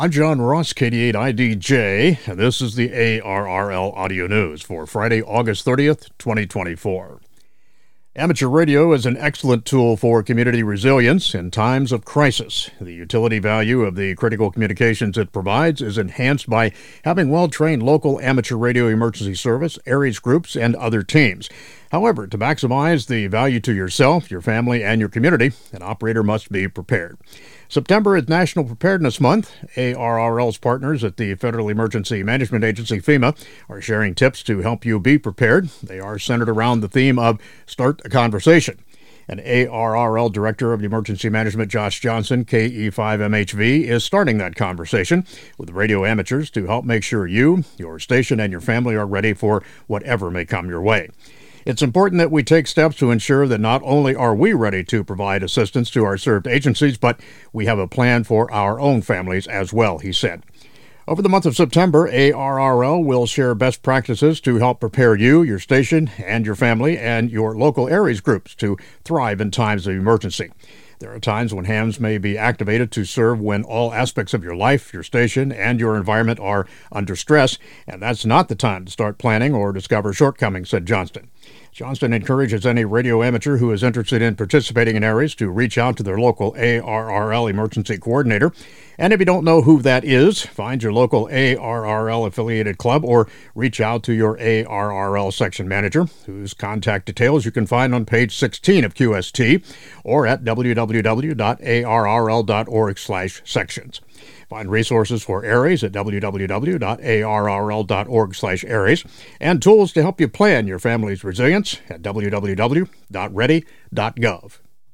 I'm John Ross, KD8IDJ, and this is the ARRL Audio News for Friday, August 30th, 2024. Amateur radio is an excellent tool for community resilience in times of crisis. The utility value of the critical communications it provides is enhanced by having well-trained local amateur radio emergency service, ARES groups, and other teams. However, to maximize the value to yourself, your family, and your community, an operator must be prepared. September is National Preparedness Month. ARRL's partners at the Federal Emergency Management Agency, FEMA, are sharing tips to help you be prepared. They are centered around the theme of Start a Conversation. And ARRL Director of Emergency Management Josh Johnson, KE5MHV, is starting that conversation with radio amateurs to help make sure you, your station, and your family are ready for whatever may come your way. It's important that we take steps to ensure that not only are we ready to provide assistance to our served agencies, but we have a plan for our own families as well, he said. Over the month of September, ARRL will share best practices to help prepare you, your station, and your family, and your local ARES groups to thrive in times of emergency. There are times when hams may be activated to serve when all aspects of your life, your station, and your environment are under stress, and that's not the time to start planning or discover shortcomings, said Johnston. Johnston encourages any radio amateur who is interested in participating in ARES to reach out to their local ARRL emergency coordinator. And if you don't know who that is, find your local ARRL affiliated club or reach out to your ARRL section manager, whose contact details you can find on page 16 of QST or at www.arrl.org/sections. Find resources for ARES at www.arrl.org/ARES and tools to help you plan your family's resilience at www.ready.gov.